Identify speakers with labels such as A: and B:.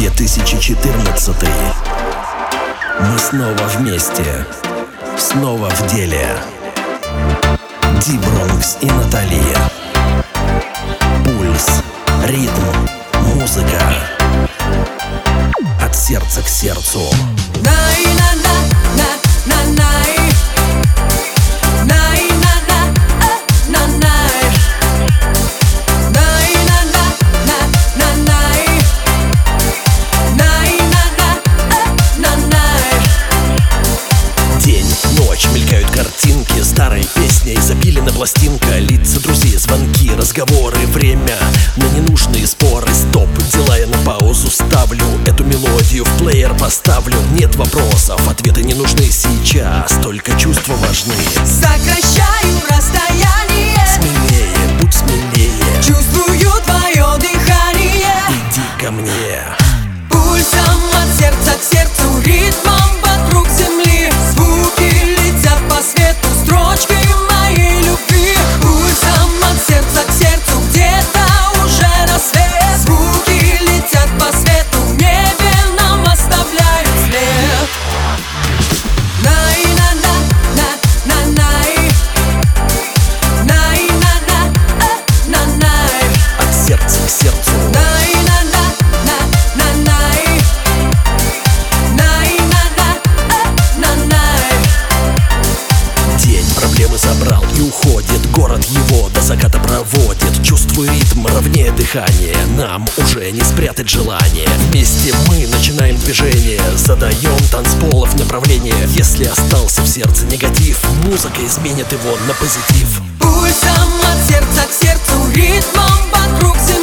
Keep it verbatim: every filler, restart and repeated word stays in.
A: две тысячи четырнадцатый. Мы снова вместе, снова в деле. Ди-Бронкс и Наталия. Пульс, ритм, музыка. От сердца к сердцу. Мелькают картинки, старые песни и запилена пластинка. Лица друзей, звонки, разговоры, время на ненужные споры. Стоп, дела я на паузу ставлю, эту мелодию в плеер поставлю. Нет вопросов, ответы не нужны сейчас, только чувства важны.
B: Сокращаю расстояние,
A: смелее, будь смелее.
B: Чувствую твое дыхание,
A: иди ко мне.
B: Пульсом от сердца к сердцу, ритмом вокруг земли. Звуки летят по свету, строчки моей любви. Пульсом от сердца к сердцу, где-то уже рассвет. Звуки летят по свету, в небе нам оставляют след. Най-на-на-на-на-най, най-на-на-на-най,
A: от сердца к сердцу. Забрал и уходит, город его до заката проводит. Чувствую ритм, ровнее дыхание, нам уже не спрятать желание. Вместе мы начинаем движение, задаем танцполов направление. Если остался в сердце негатив, музыка изменит его на позитив.
B: Пульсом от сердца к сердцу, ритмом вокруг земли.